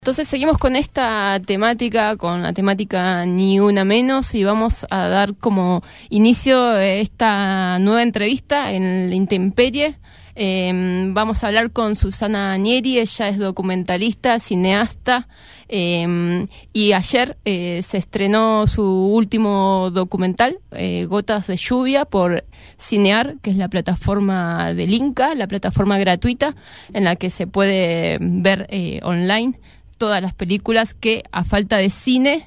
Entonces seguimos con esta temática, con la temática Ni Una Menos, y vamos a dar como inicio esta nueva entrevista en La Intemperie. Vamos a hablar con Susana Nieri. Ella es documentalista, cineasta, y ayer se estrenó su último documental, Gotas de Lluvia, por Cinear, que es la plataforma del Inca, la plataforma gratuita en la que se puede ver online todas las películas que, a falta de cine,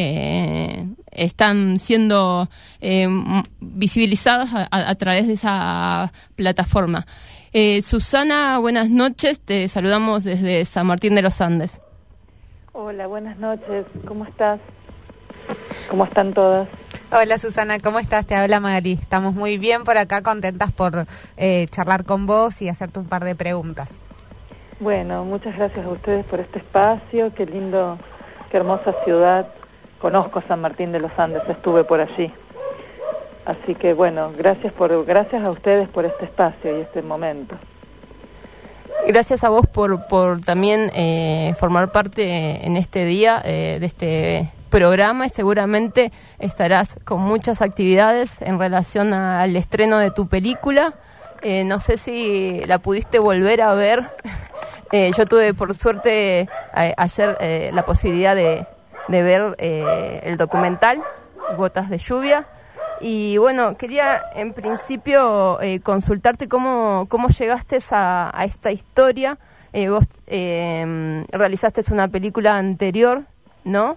están siendo visibilizadas a través de esa plataforma. Susana, buenas noches, te saludamos desde San Martín de los Andes. Hola, buenas noches, ¿cómo estás? ¿Cómo están todas? Hola Susana, ¿cómo estás? Te habla Magali. Estamos muy bien por acá, contentas por charlar con vos y hacerte un par de preguntas. Bueno, muchas gracias a ustedes por este espacio, qué lindo, qué hermosa ciudad. Conozco San Martín de los Andes, estuve por allí. Así que bueno, gracias a ustedes por este espacio y este momento. Gracias a vos por también formar parte en este día de este programa, y seguramente estarás con muchas actividades en relación al estreno de tu película. No sé si la pudiste volver a ver. Yo tuve, por suerte, ayer la posibilidad de ver el documental Gotas de Lluvia. Y bueno, quería en principio consultarte cómo llegaste a esta historia. Vos realizaste una película anterior, ¿no?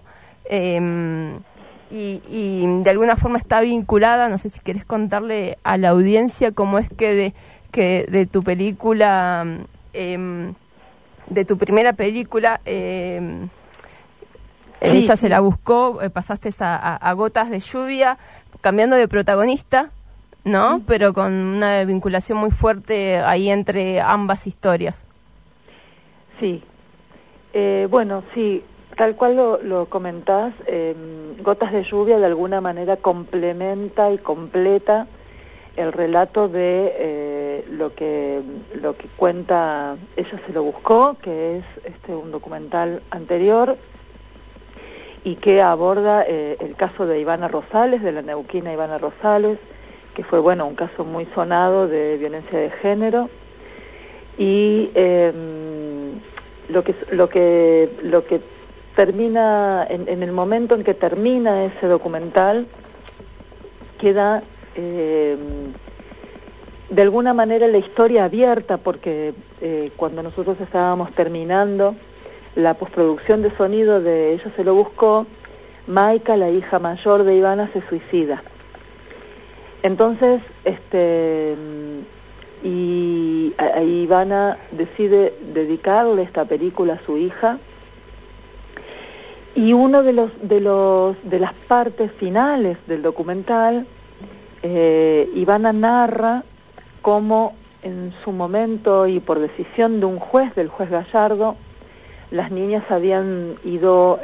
Y de alguna forma está vinculada. No sé si querés contarle a la audiencia cómo es que de tu película, de tu primera película, ella se la buscó, pasaste a Gotas de Lluvia, cambiando de protagonista, ¿no? Pero con una vinculación muy fuerte ahí entre ambas historias. Sí, bueno, sí, tal cual lo comentás, Gotas de Lluvia de alguna manera complementa y completa el relato de lo que cuenta Ella se lo buscó, que es un documental anterior y que aborda el caso de Ivana Rosales, de la neuquina Ivana Rosales, que fue un caso muy sonado de violencia de género, y lo que termina en el momento en que termina ese documental queda de alguna manera la historia abierta, porque cuando nosotros estábamos terminando la postproducción de sonido de Ella se lo buscó, Maika, la hija mayor de Ivana, se suicida. Entonces, y Ivana decide dedicarle esta película a su hija, y uno de las partes finales del documental, Ivana narra cómo en su momento y por decisión de un juez, del juez Gallardo, las niñas habían ido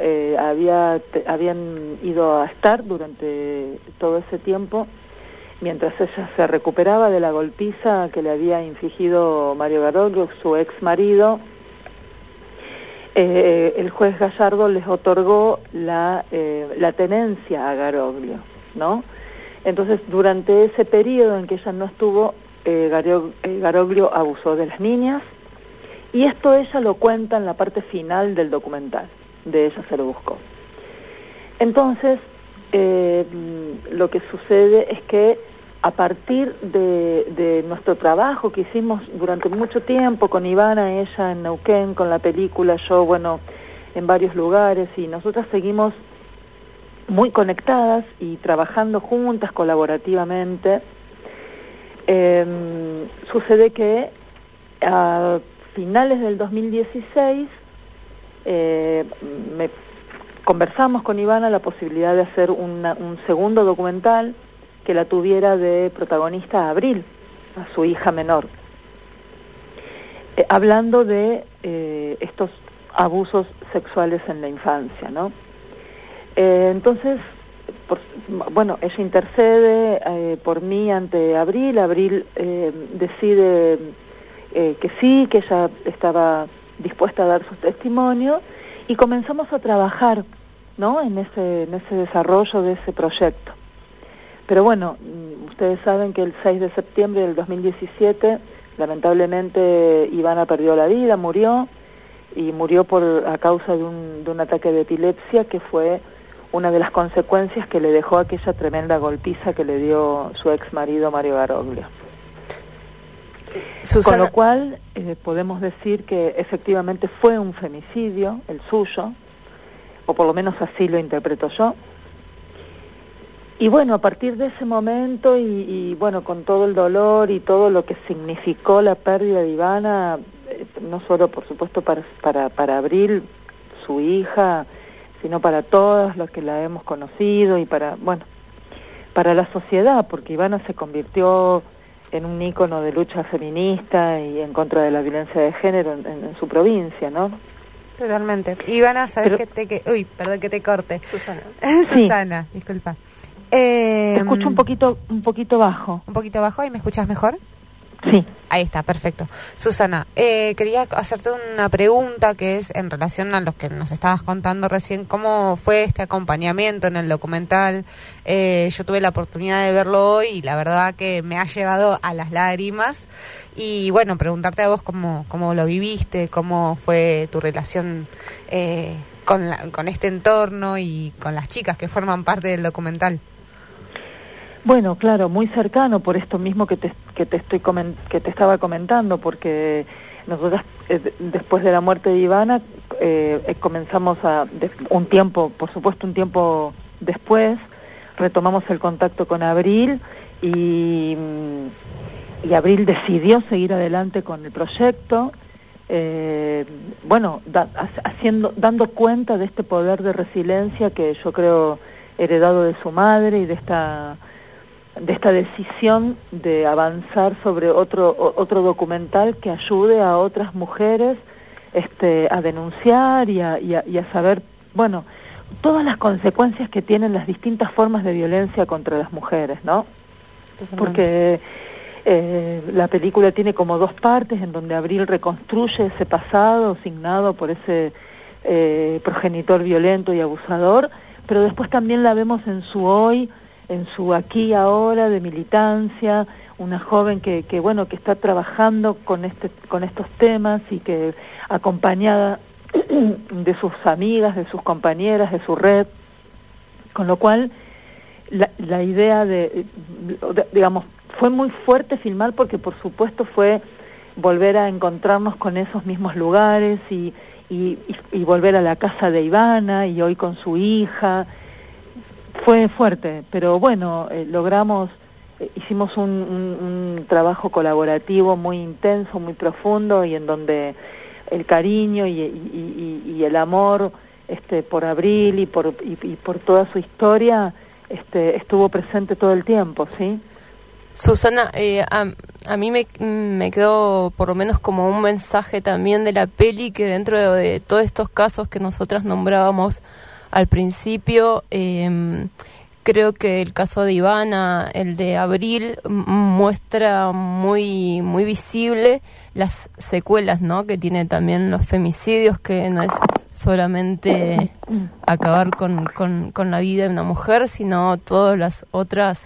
a estar durante todo ese tiempo, mientras ella se recuperaba de la golpiza que le había infligido Mario Garoglio, su ex marido. El juez Gallardo les otorgó la tenencia a Garoglio, ¿no? Entonces, durante ese periodo en que ella no estuvo, Garoglio abusó de las niñas, y esto ella lo cuenta en la parte final del documental, de Ella se lo buscó. Entonces, lo que sucede es que a partir de nuestro trabajo que hicimos durante mucho tiempo con Ivana, ella en Neuquén, con la película, yo, en varios lugares, y nosotras seguimos muy conectadas y trabajando juntas colaborativamente, sucede que a finales del 2016 conversamos con Ivana la posibilidad de hacer un segundo documental que la tuviera de protagonista a Abril, a su hija menor, hablando de estos abusos sexuales en la infancia, ¿no? Entonces, ella intercede por mí ante Abril. Abril decide que sí, que ella estaba dispuesta a dar su testimonio, y comenzamos a trabajar, ¿no?, en ese desarrollo de ese proyecto. Pero bueno, ustedes saben que el 6 de septiembre del 2017, lamentablemente, Ivana perdió la vida, murió, y murió a causa de un ataque de epilepsia, que fue una de las consecuencias que le dejó aquella tremenda golpiza que le dio su ex marido Mario Garoglio. Susana. Con lo cual podemos decir que efectivamente fue un femicidio, el suyo, o por lo menos así lo interpreto yo. Y bueno, a partir de ese momento y bueno, con todo el dolor y todo lo que significó la pérdida de Ivana, no solo por supuesto para Abril, su hija, sino para todos los que la hemos conocido y para la sociedad, porque Ivana se convirtió en un ícono de lucha feminista y en contra de la violencia de género en su provincia, ¿no? Totalmente. Ivana, ¿sabes uy, perdón que te corte. Susana. Susana, sí. Disculpa. Te escucho un poquito bajo. ¿Un poquito bajo? ¿Y me escuchas mejor? Sí. Ahí está, perfecto. Susana, quería hacerte una pregunta que es en relación a lo que nos estabas contando recién, cómo fue este acompañamiento en el documental. Yo tuve la oportunidad de verlo hoy y la verdad que me ha llevado a las lágrimas. Y bueno, preguntarte a vos cómo lo viviste, cómo fue tu relación con este entorno y con las chicas que forman parte del documental. Bueno, claro, muy cercano por esto mismo que te estaba comentando, porque nosotras después de la muerte de Ivana comenzamos un tiempo después, retomamos el contacto con Abril y Abril decidió seguir adelante con el proyecto, dando cuenta de este poder de resiliencia que yo creo heredado de su madre y de esta decisión de avanzar sobre otro documental que ayude a otras mujeres a denunciar y a saber, bueno, todas las consecuencias que tienen las distintas formas de violencia contra las mujeres, ¿no? Porque la película tiene como dos partes en donde Abril reconstruye ese pasado signado por ese progenitor violento y abusador, pero después también la vemos en su hoy, en su aquí y ahora de militancia, una joven que está trabajando con estos temas y que acompañada de sus amigas, de sus compañeras, de su red, con lo cual la idea digamos, fue muy fuerte filmar porque por supuesto fue volver a encontrarnos con esos mismos lugares y volver a la casa de Ivana y hoy con su hija. Fue fuerte, pero bueno, hicimos un trabajo colaborativo muy intenso, muy profundo y en donde el cariño y el amor por Abril y por toda su historia estuvo presente todo el tiempo, ¿sí? Susana, a mí me quedó por lo menos como un mensaje también de la peli, que dentro de todos estos casos que nosotras nombrábamos al principio, creo que el caso de Ivana, el de Abril, muestra muy muy visible las secuelas, ¿no?, que tiene también los femicidios, que no es solamente acabar con la vida de una mujer, sino todas las otras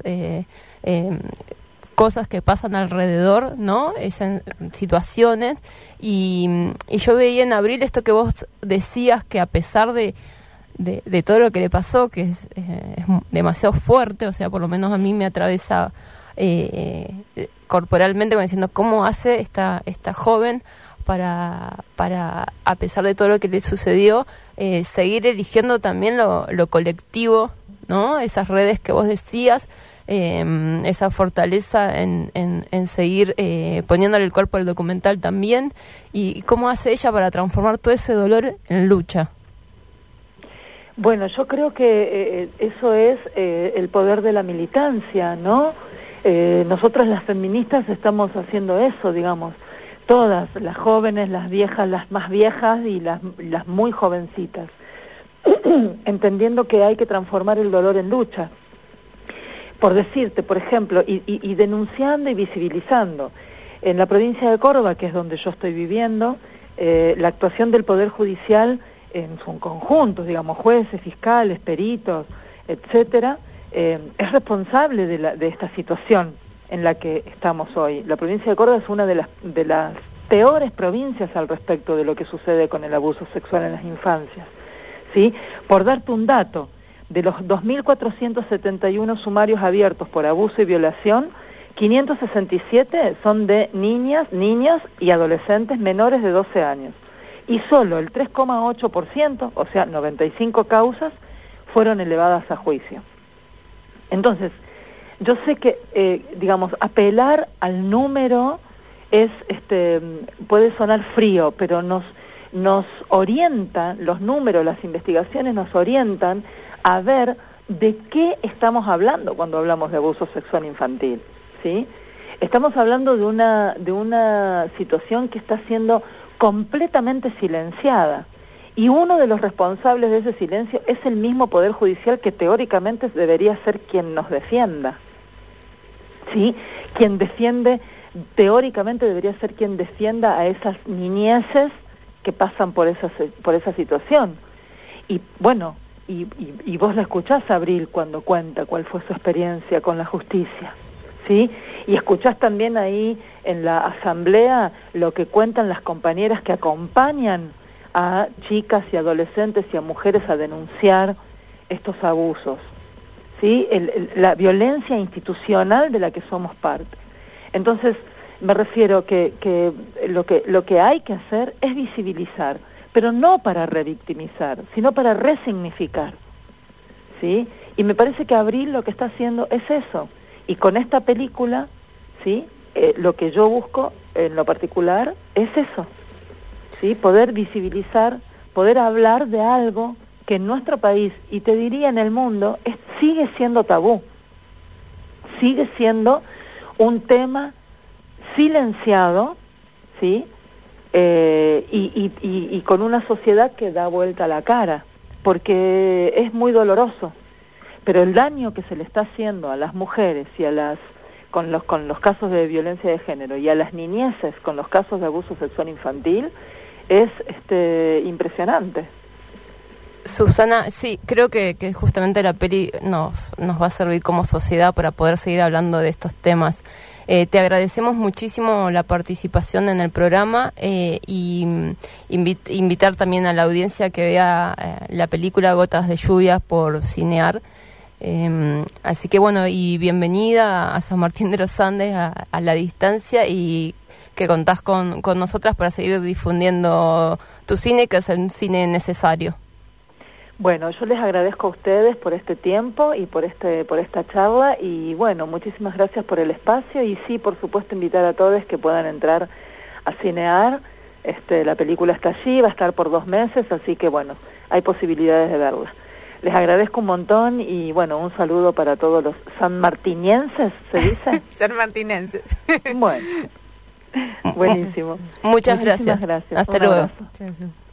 cosas que pasan alrededor, ¿no?, esas situaciones, y yo veía en Abril esto que vos decías, que a pesar de todo lo que le pasó, que es demasiado fuerte, o sea, por lo menos a mí me atraviesa corporalmente, como diciendo cómo hace esta joven para a pesar de todo lo que le sucedió, seguir eligiendo también lo colectivo, ¿no?, esas redes que vos decías, esa fortaleza en seguir poniéndole el cuerpo al documental también, y cómo hace ella para transformar todo ese dolor en lucha. Bueno, yo creo que eso es el poder de la militancia, ¿no? Nosotras las feministas estamos haciendo eso, digamos, todas, las jóvenes, las viejas, las más viejas y las muy jovencitas, entendiendo que hay que transformar el dolor en lucha. Por decirte, por ejemplo, y denunciando y visibilizando. En la provincia de Córdoba, que es donde yo estoy viviendo, la actuación del Poder Judicial en su conjunto, digamos, jueces, fiscales, peritos, etcétera, es responsable de esta situación en la que estamos hoy. La provincia de Córdoba es una de las peores provincias al respecto de lo que sucede con el abuso sexual en las infancias, ¿sí? Por darte un dato, de los 2.471 sumarios abiertos por abuso y violación, 567 son de niñas, niños y adolescentes menores de 12 años. Y solo el 3,8%, o sea, 95 causas, fueron elevadas a juicio. Entonces, yo sé que, digamos, apelar al número puede sonar frío, pero nos orientan, los números, las investigaciones nos orientan a ver de qué estamos hablando cuando hablamos de abuso sexual infantil, ¿sí? Estamos hablando de una situación que está siendo completamente silenciada, y uno de los responsables de ese silencio es el mismo Poder Judicial, que teóricamente debería ser quien nos defienda, ¿sí? Quien defiende, teóricamente debería ser quien defienda a esas niñeces que pasan por esa situación. Y bueno, y vos la escuchás, Abril, cuando cuenta cuál fue su experiencia con la justicia, ¿sí? Y escuchás también ahí en la asamblea lo que cuentan las compañeras que acompañan a chicas y adolescentes y a mujeres a denunciar estos abusos, ¿sí? La violencia institucional de la que somos parte. Entonces, me refiero que lo que hay que hacer es visibilizar, pero no para revictimizar, sino para resignificar, ¿sí? Y me parece que Abril lo que está haciendo es eso. Y con esta película, ¿sí? Lo que yo busco en lo particular es eso, ¿sí? Poder visibilizar, poder hablar de algo que en nuestro país, y te diría en el mundo, sigue siendo tabú, sigue siendo un tema silenciado, ¿sí? Y con una sociedad que da vuelta la cara, porque es muy doloroso, pero el daño que se le está haciendo a las mujeres y a con los casos de violencia de género, y a las niñeces con los casos de abuso sexual infantil es impresionante. Susana, sí, creo que justamente la peli nos va a servir como sociedad para poder seguir hablando de estos temas. Te agradecemos muchísimo la participación en el programa, y invitar también a la audiencia que vea la película Gotas de Lluvia por Cinear. Así que bueno, y bienvenida a San Martín de los Andes a la distancia, y que contás con nosotras para seguir difundiendo tu cine, que es el cine necesario. Bueno, yo les agradezco a ustedes por este tiempo y por esta charla, y bueno, muchísimas gracias por el espacio, y sí, por supuesto, invitar a todos que puedan entrar a Cinear. La película está allí, va a estar por 2 meses, así que bueno, hay posibilidades de verla. Les agradezco un montón, y bueno, un saludo para todos los sanmartinienses, ¿se dice? Sanmartinenses. Bueno, buenísimo. Muchas gracias. Gracias. Hasta luego. Abrazo.